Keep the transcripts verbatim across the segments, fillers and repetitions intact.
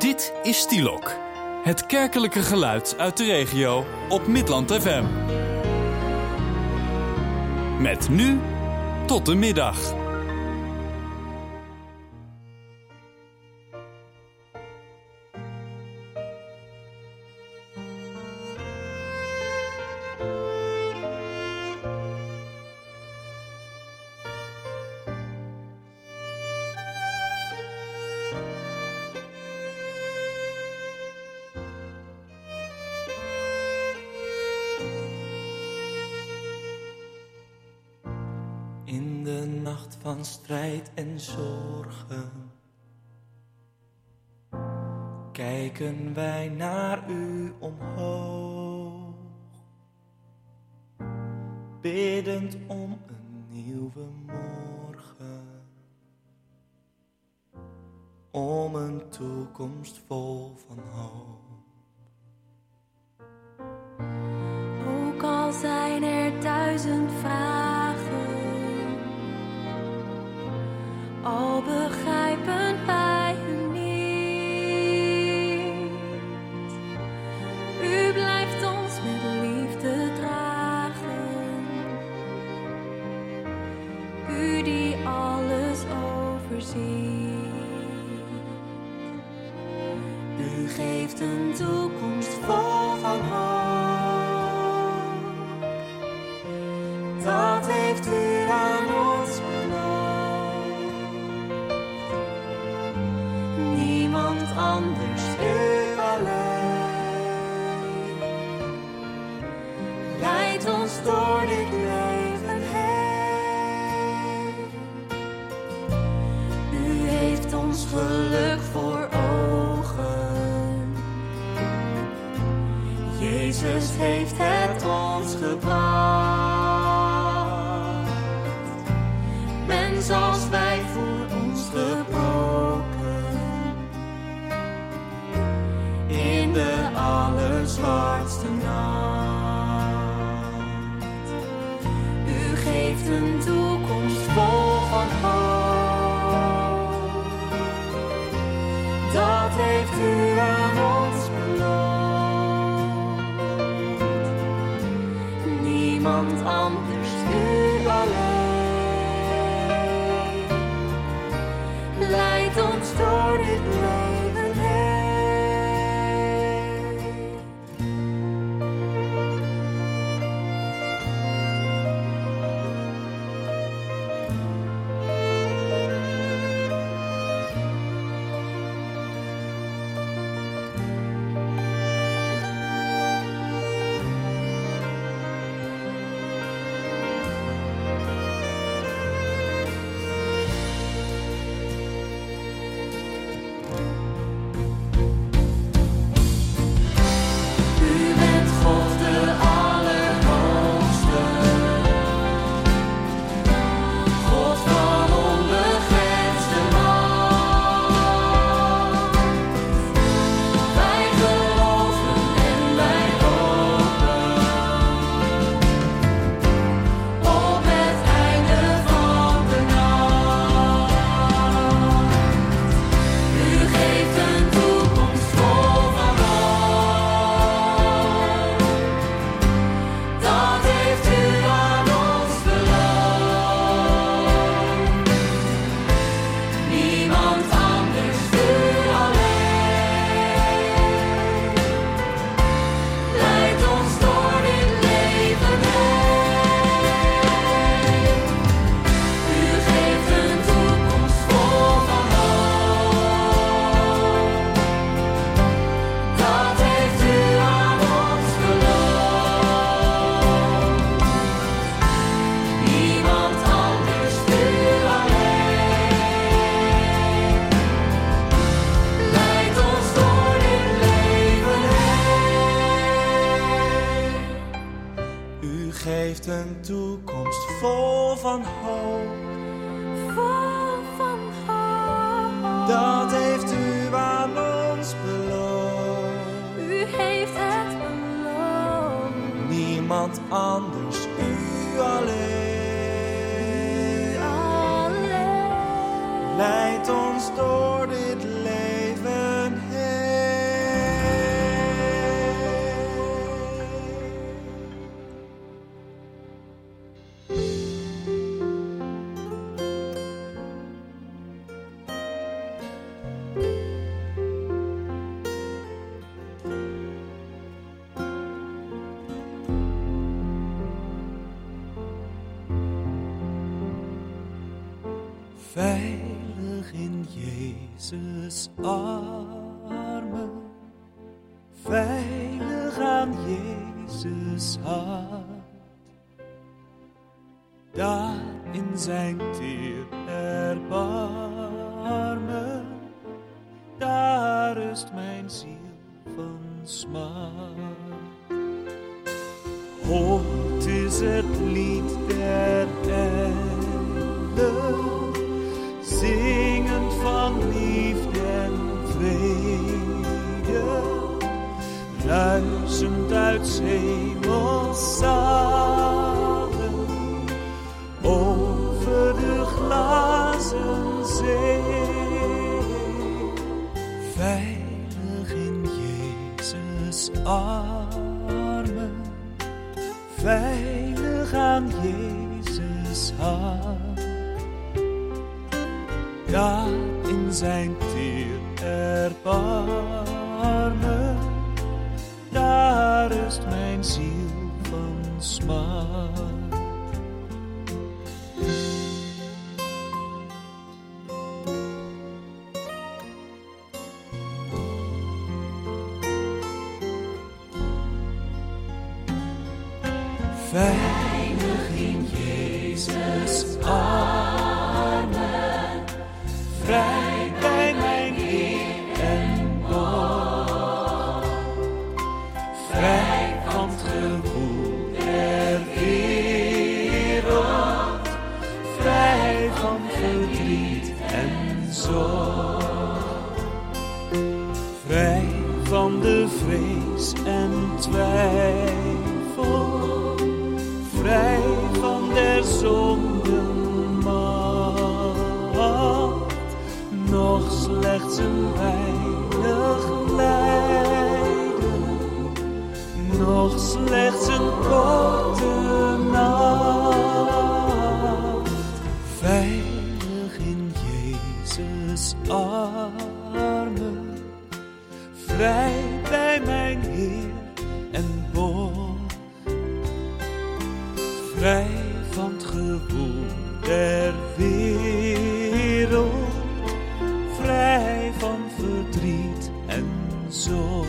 Dit is Stielok, het kerkelijke geluid uit de regio op Midland F M. Met nu tot de middag. In de nacht van strijd en zorgen kijken wij naar u omhoog, biddend om een nieuwe morgen, om een toekomst vol van hoop. Ook al zijn er duizend vragen, al begrijpen wij u niet, u blijft ons met liefde dragen, u die alles overziet. U geeft een toekomst vol van hoop, dat heeft u aan ons beloofd. Niemand anders, u alleen, leidt ons door dit leven heen. U heeft ons geluk voor ogen, Jezus heeft het ons gebracht. Mens als wij voor ons gebroken, in de allerzwartste nacht. U geeft een toekomst vol van hoop, dat heeft u aan ons beloofd. Niemand anders, u alleen, leidt ons door dit leven heen. Geeft een toekomst vol van hoop, Vol van hoop, dat heeft u aan ons beloofd. u heeft het beloofd. Niemand anders, u alleen, U alleen, leidt ons door dit leven heen. Veilig in Jezus' armen, veilig aan Jezus' hart. Daar in zijn teer erbarmen, daar rust mijn ziel van smart. Hoort is het lied der engelen, zingend van liefde en vrede, ruisend uit hemelszalen, over de glazen zee. Veilig in Jezus' armen, veilig aan Jezus' hart. Daar in zijn teer erbarmen, daar rust mijn ziel van smart. Veilig in Jezus' armen, vrij bij mijn Heer en borg, vrij van het gewoel der wereld, vrij van verdriet en zorg, vrij van de vrees en twijfel, vrij van der zonden macht, nog slechts een weinig lijden, nog slechts een korte nacht. Veilig in Jezus' armen, vrij bij mijn Heer en borg, vrij van het gewoel der wereld, vrij van verdriet en zorg.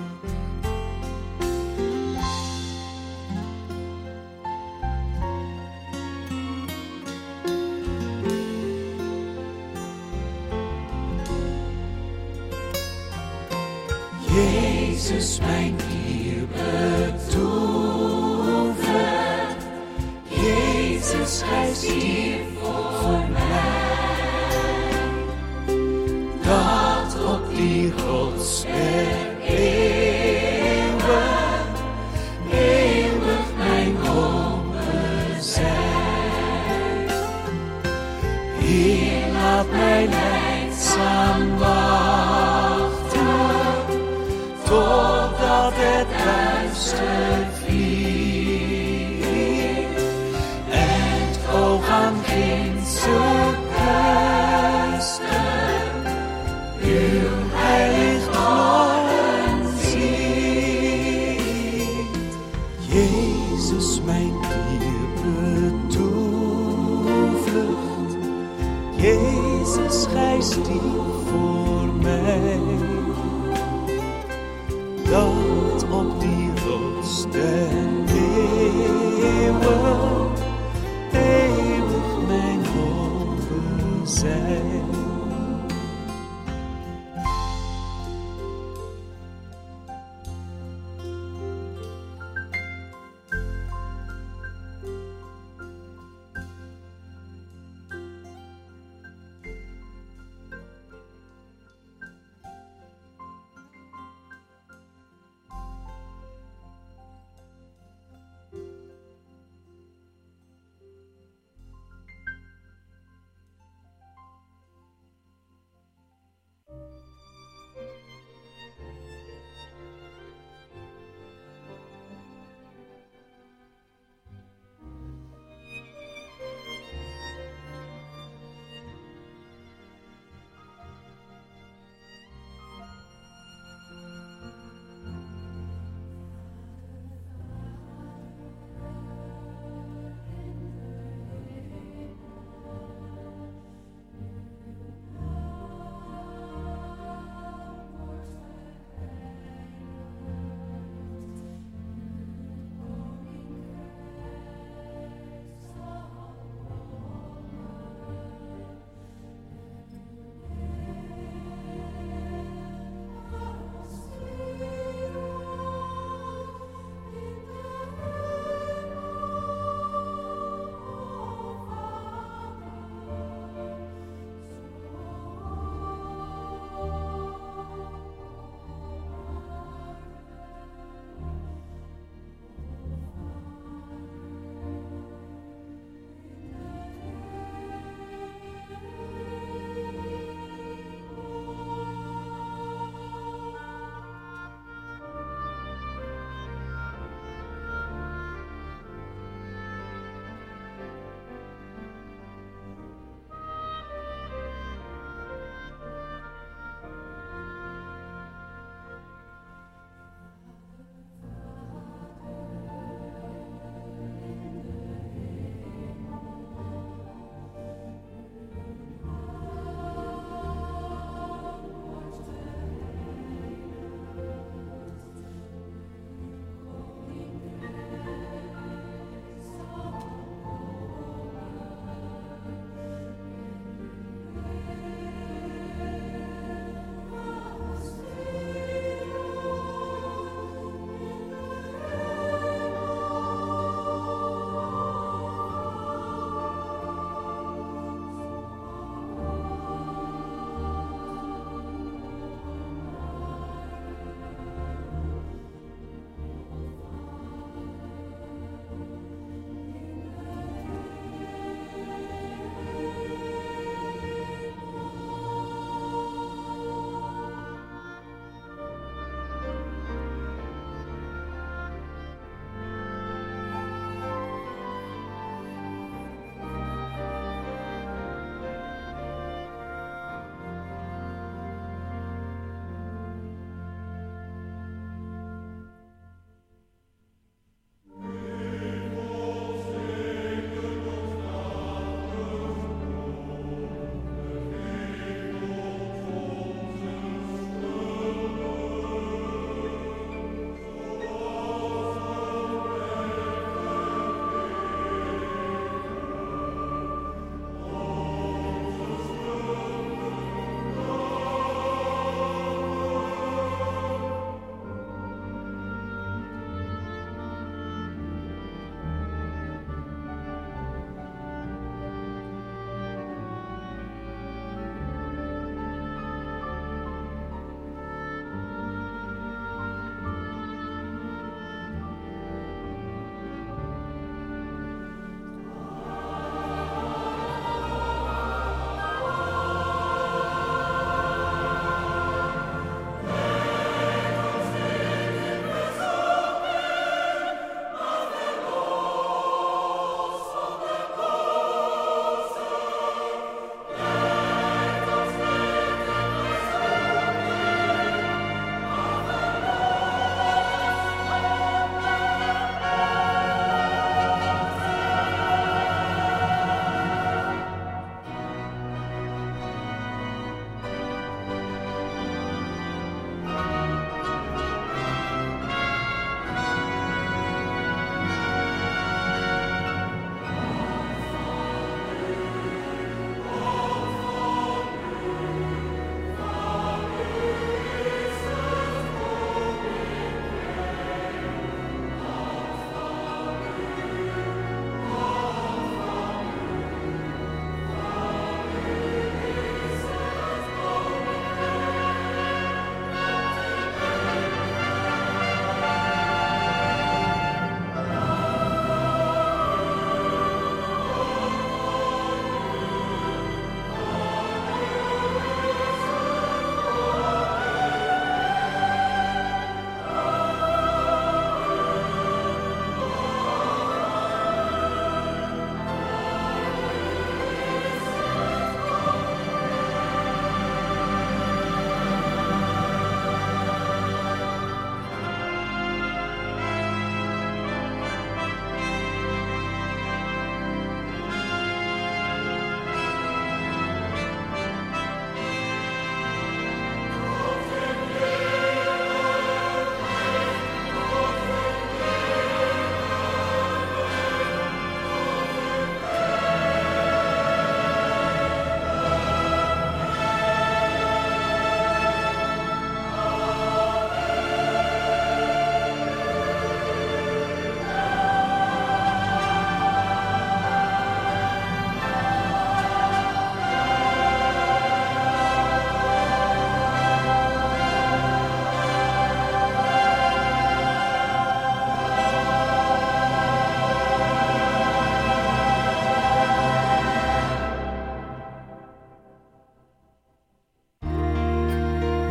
Jezus, mijn Heer, betooverd. Jezus, Hij stierf voor mij, dat op die rots der eeuwen eeuwig mijn hoop zijn. Heer, laat mij lijdzaam wachten, totdat het duister vliegt en het oog aan gindse kuisten uw heilig gloren ziet. Jezus, mijn dierbare toevlucht, Jezus, Gij stierf voor mij, dat op die rots der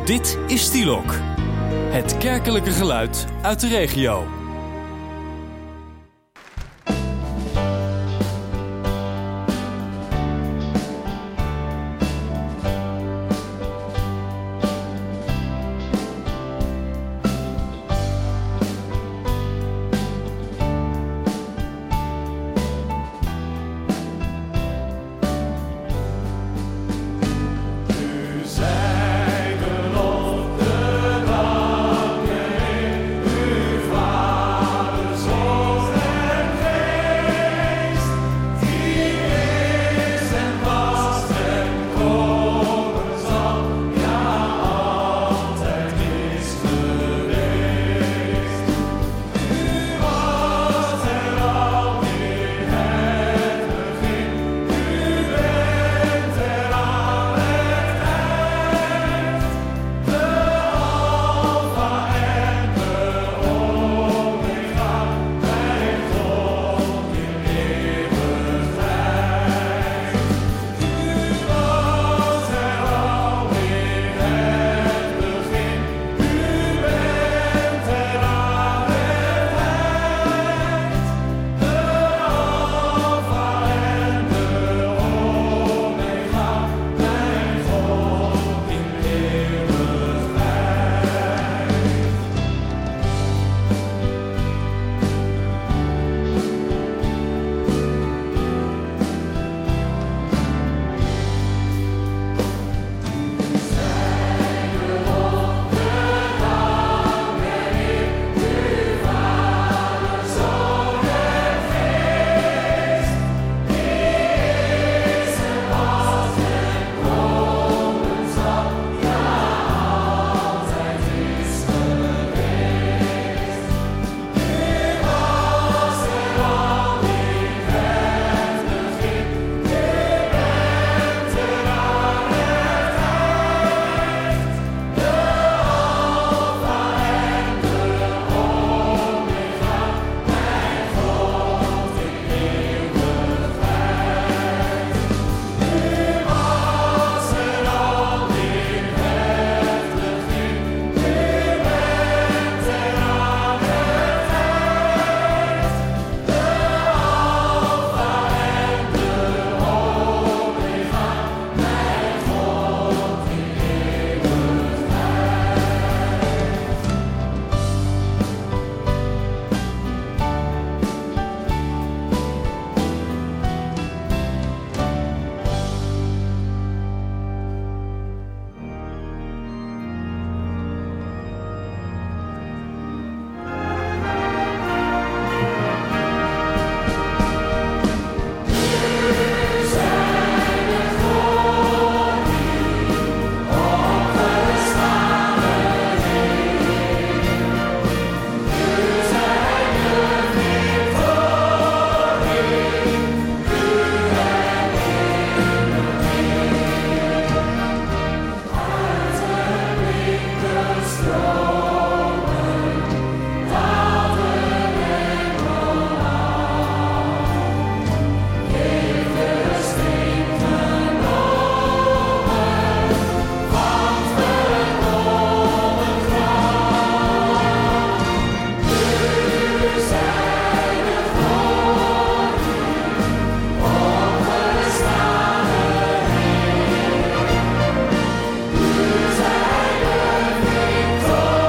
Dit is Stielok. Het kerkelijke geluid uit de regio. Victor.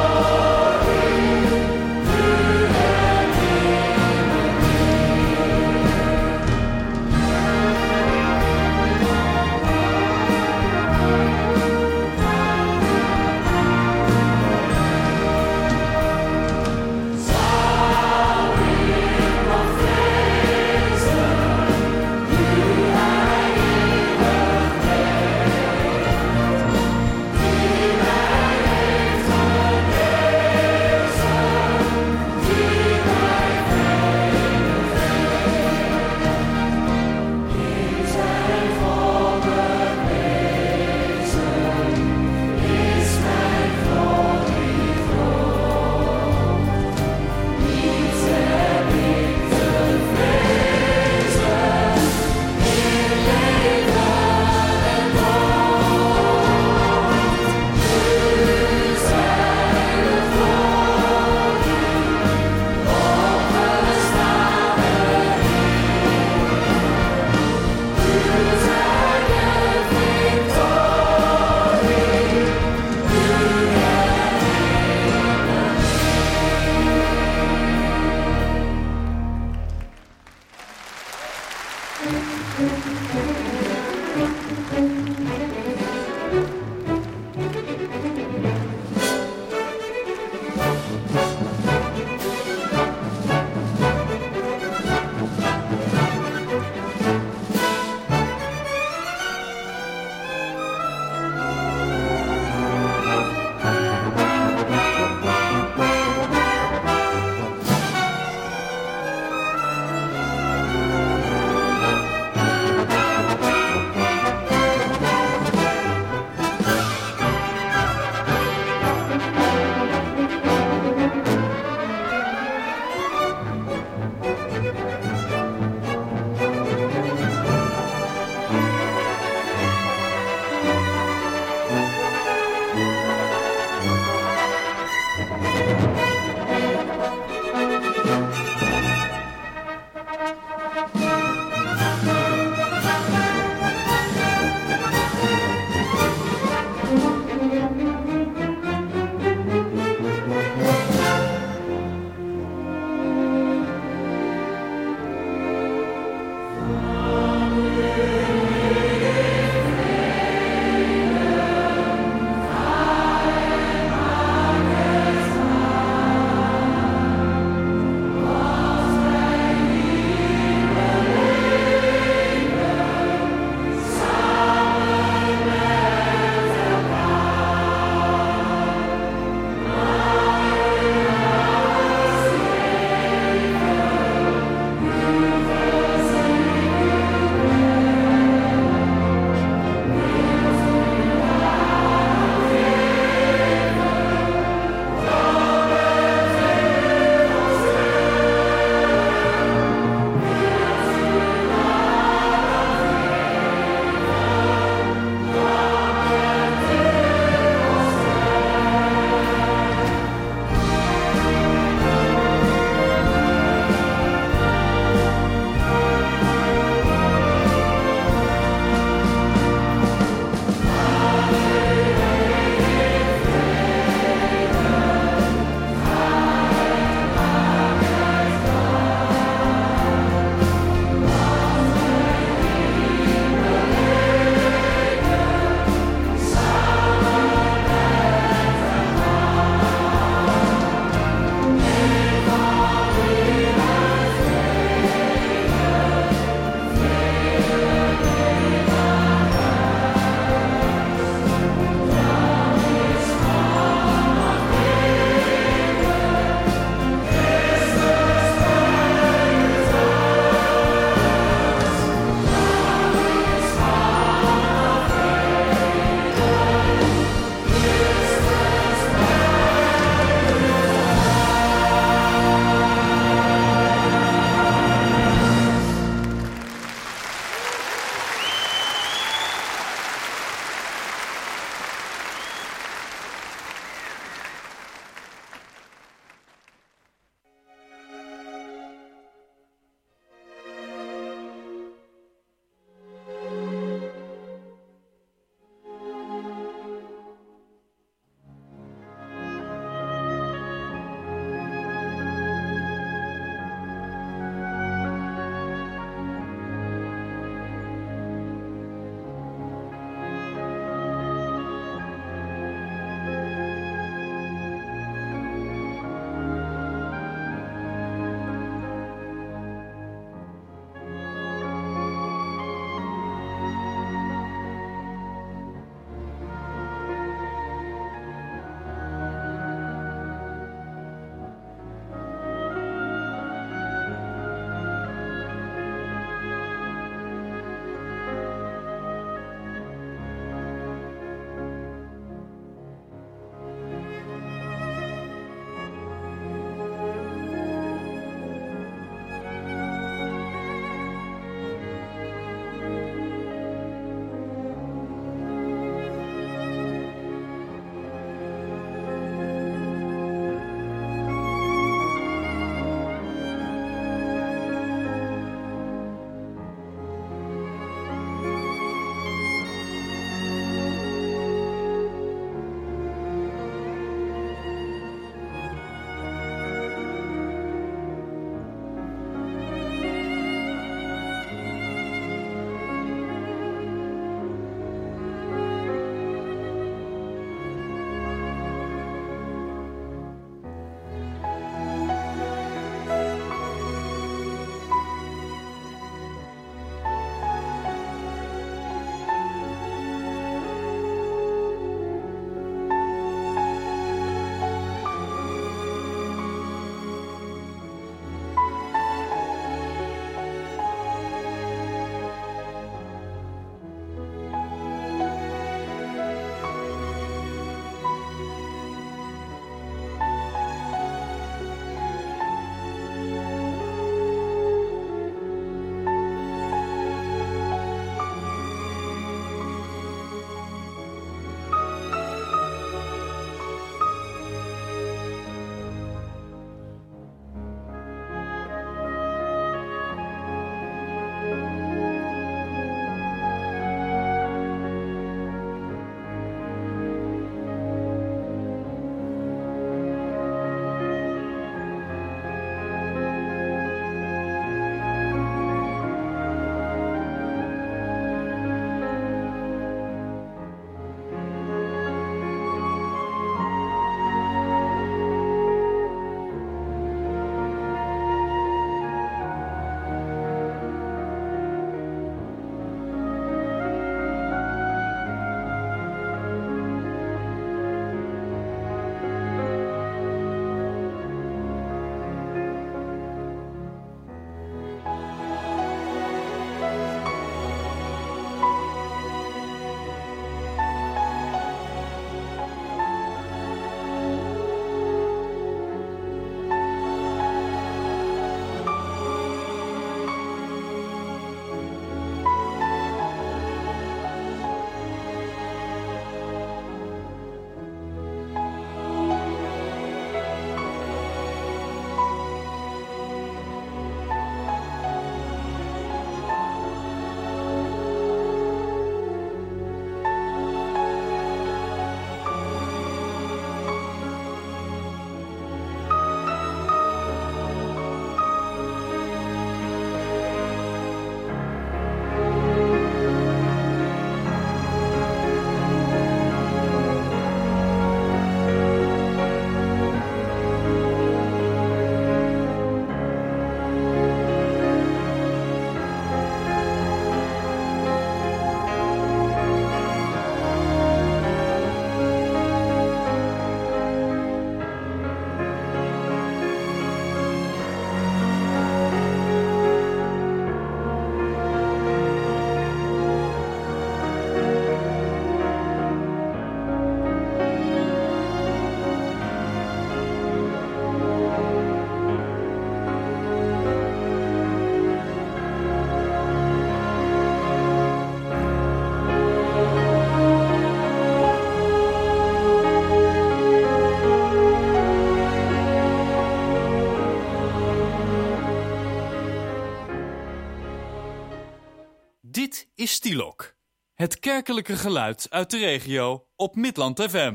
Dit is Stielok, het kerkelijke geluid uit de regio op Midland F M.